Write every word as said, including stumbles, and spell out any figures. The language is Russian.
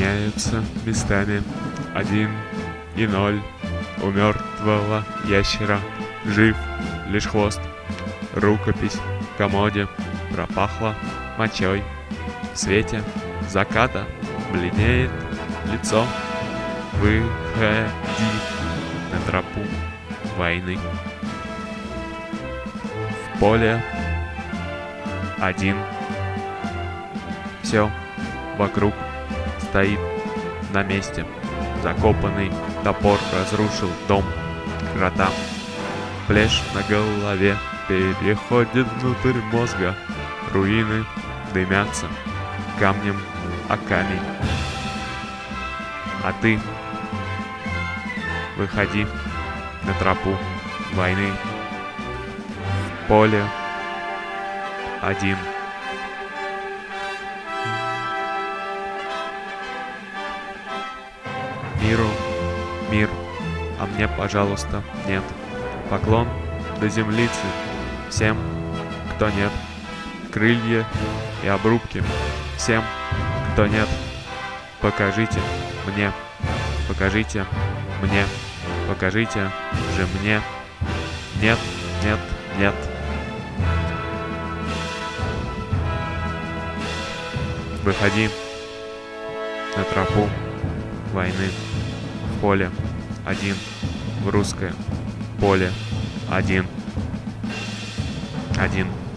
меняются местами один и ноль. У мертвого ящера жив лишь хвост. Рукопись в комоде пропахла мочой. В свете заката бледнеет лицо. Выходи на тропу войны. В поле один. Все вокруг стоит на месте. Закопанный топор разрушил дом крота. Плешь на голове переходит внутрь мозга. Руины дымятся камнем о камень. А ты выходи на тропу войны. В поле один. Миру мир, а мне, пожалуйста, нет. Поклон до землицы всем, кто нет. Крылья и обрубки всем, кто нет. Покажите мне, покажите мне, покажите же мне. Нет, нет, нет. Выходи на тропу войны. В поле один. В русское поле один. Один.